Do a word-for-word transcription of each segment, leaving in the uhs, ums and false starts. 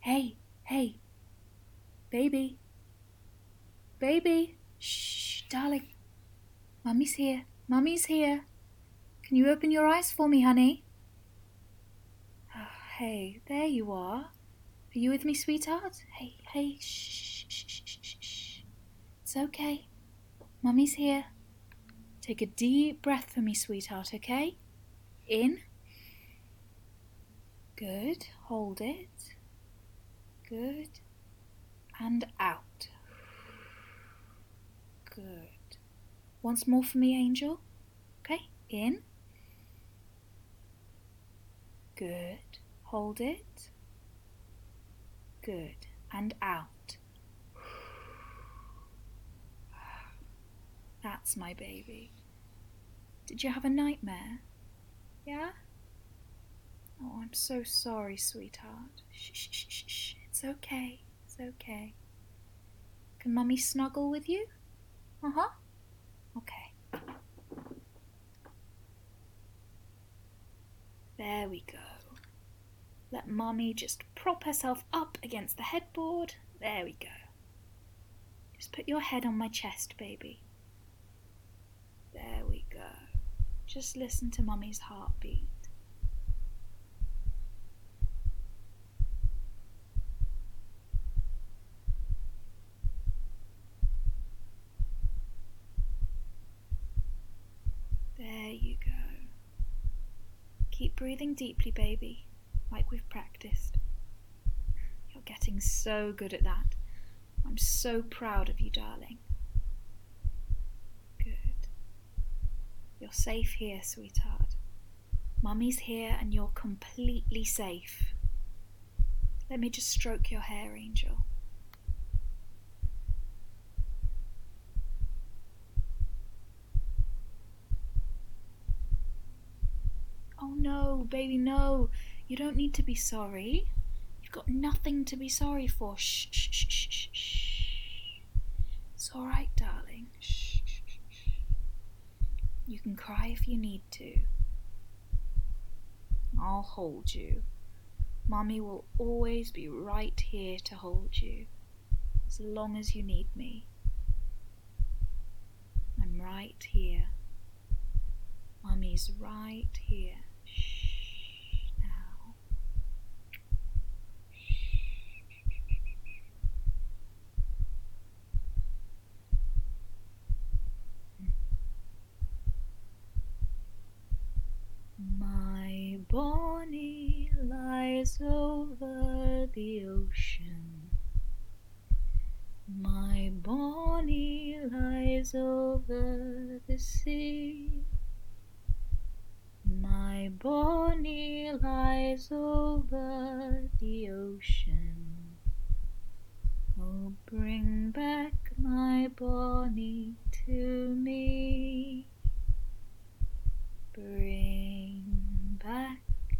Hey, hey, baby, baby. Shh, darling. Mummy's here. Mummy's here. Can you open your eyes for me, honey? Oh, hey, there you are. Are you with me, sweetheart? Hey, hey, shh, shh, shh, shh, shh. It's okay. Mummy's here. Take a deep breath for me, sweetheart, okay? In. Good. Hold it. Good. And out. Good. Once more for me, Angel. Okay, in. Good. Hold it. Good. And out. That's my baby. Did you have a nightmare? Yeah? Oh, I'm so sorry, sweetheart. Shh, shh, shh, shh, shh. It's okay. It's okay. Can Mummy snuggle with you? Uh-huh. Okay. There we go. Let Mummy just prop herself up against the headboard. There we go. Just put your head on my chest, baby. There we go. Just listen to Mummy's heartbeat. There you go. Keep breathing deeply, baby, like we've practiced. You're getting so good at that. I'm so proud of you, darling. Good. You're safe here, sweetheart. Mummy's here and you're completely safe. Let me just stroke your hair, Angel. Oh no, baby, no. You don't need to be sorry. You've got nothing to be sorry for. Shh, shh, shh, shh, shh. It's all right, darling. Shh, shh, shh, shh. You can cry if you need to. I'll hold you. Mummy will always be right here to hold you, as long as you need me. I'm right here. Mummy's right here. Shh, now. My Bonnie lies over the ocean. My Bonnie lies over the sea. My Bonnie lies over the ocean. Oh, bring back my Bonnie to me. Bring back,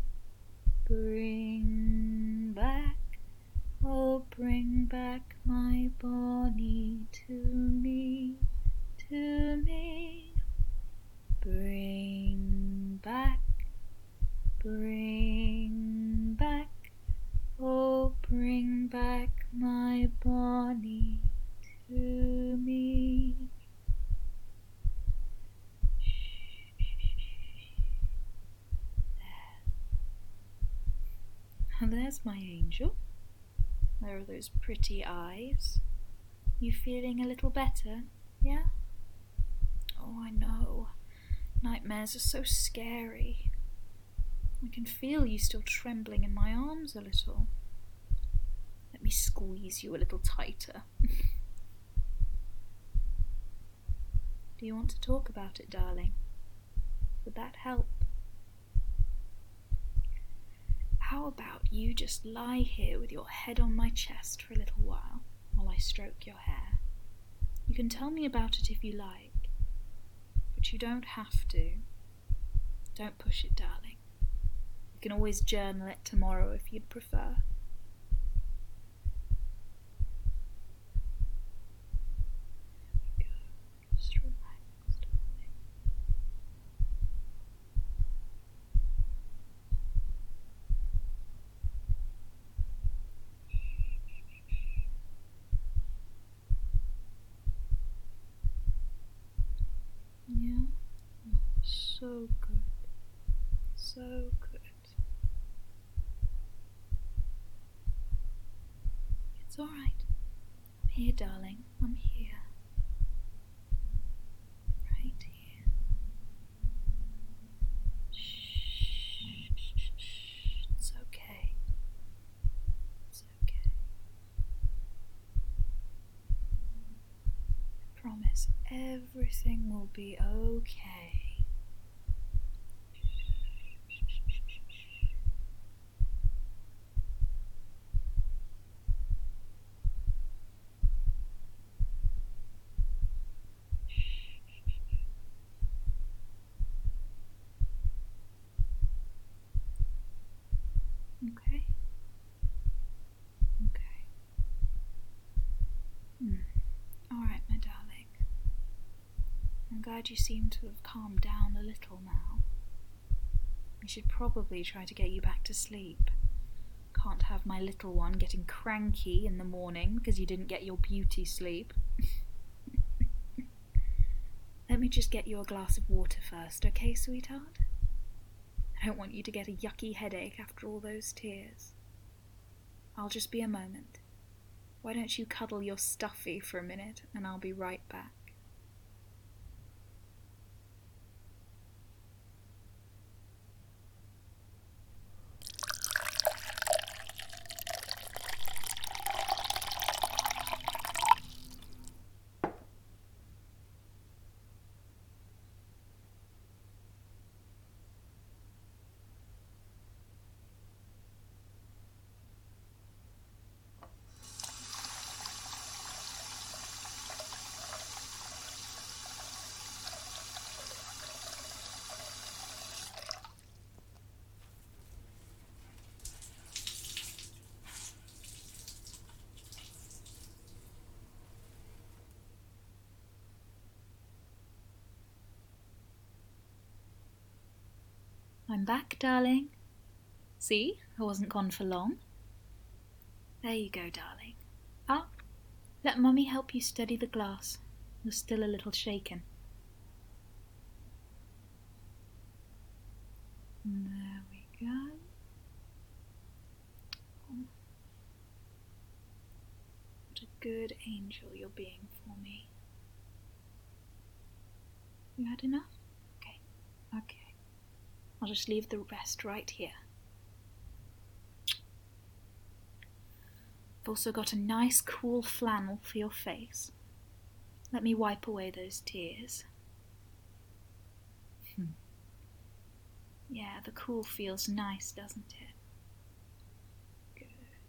bring back, oh, bring back my Bonnie to me, to me. Bring back, bring back, oh, bring back my Bonnie to me. And there's my angel. There are those pretty eyes. You feeling a little better, yeah? Oh, I know. Nightmares are so scary. I can feel you still trembling in my arms a little. Let me squeeze you a little tighter. Do you want to talk about it, darling? Would that help? How about you just lie here with your head on my chest for a little while, while I stroke your hair? You can tell me about it if you like, but you don't have to. Don't push it, darling. You can always journal it tomorrow if you'd prefer. There we go. Just relax, darling. so good. So good. It's all right. I'm here, darling. I'm here. Right here. Shh. It's okay. It's okay. I promise everything will be okay. Okay. Okay. Hmm. All right, my darling. I'm glad you seem to have calmed down a little now. We should probably try to get you back to sleep. Can't have my little one getting cranky in the morning because you didn't get your beauty sleep. Let me just get you a glass of water first, okay, sweetheart? I don't want you to get a yucky headache after all those tears. I'll just be a moment. Why don't you cuddle your stuffy for a minute and I'll be right back. I'm back, darling. See, I wasn't gone for long. There you go, darling. Ah, let Mummy help you steady the glass. You're still a little shaken. There we go. Oh, what a good angel you're being for me. You had enough? Okay, okay. I'll just leave the rest right here. I've also got a nice cool flannel for your face. Let me wipe away those tears. Hmm. Yeah, the cool feels nice, doesn't it? Good.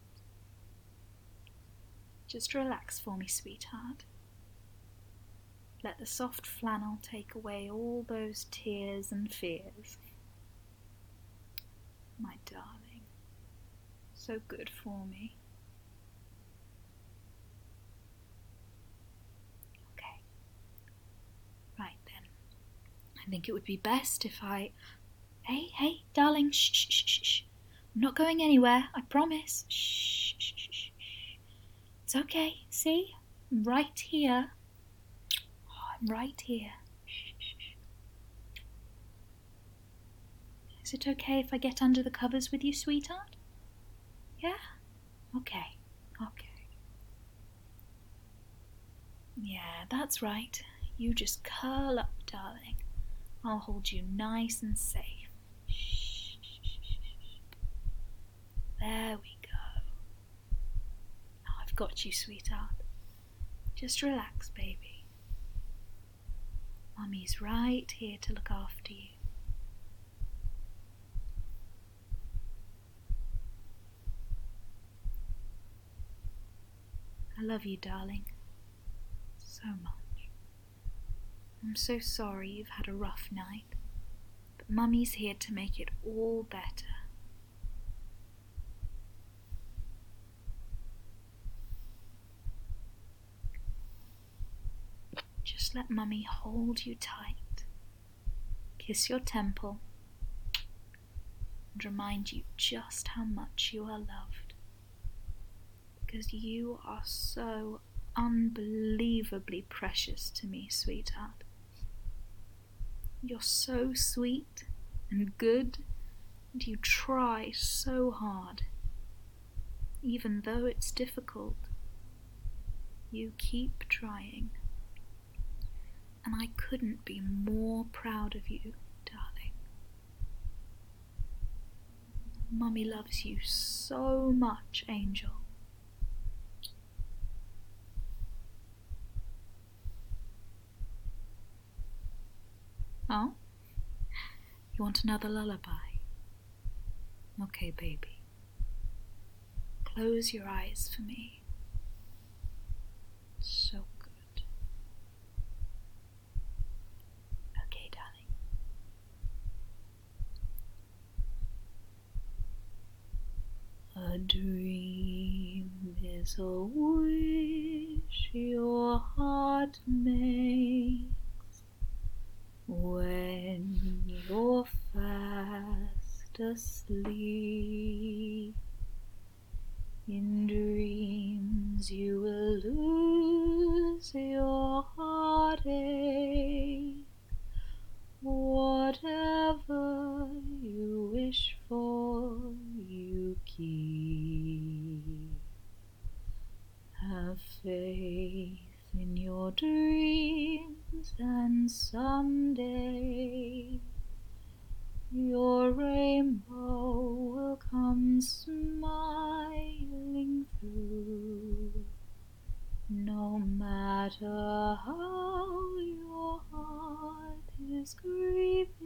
Just relax for me, sweetheart. Let the soft flannel take away all those tears and fears. My darling, so good for me. Okay, right then. I think it would be best if I... Hey, hey, darling, shh, shh, shh, shh. I'm not going anywhere, I promise. Shh, shh, shh, shh. It's okay, see? I'm right here. Oh, I'm right here. Shh, shh, shh. Is it okay if I get under the covers with you, sweetheart? Yeah? Okay, okay. Yeah, that's right. You just curl up, darling. I'll hold you nice and safe. Shh, shh, shh, shh. There we go. Now I've got you, sweetheart. Just relax, baby. Mummy's right here to look after you. I love you, darling. So much. I'm so sorry you've had a rough night, but Mummy's here to make it all better. Just let Mummy hold you tight, kiss your temple, and remind you just how much you are loved. Because you are so unbelievably precious to me, sweetheart. You're so sweet and good, and you try so hard. Even though it's difficult, you keep trying. And I couldn't be more proud of you, darling. Mummy loves you so much, Angel. Oh? You want another lullaby? Okay, baby. Close your eyes for me. So good. Okay, darling. A dream is a wish your heart makes when you're fast asleep. In dreams you will lose your heartache. Whatever you wish for, you keep. Have faith in your dreams, and someday your rainbow will come smiling through. No matter how your heart is grieving,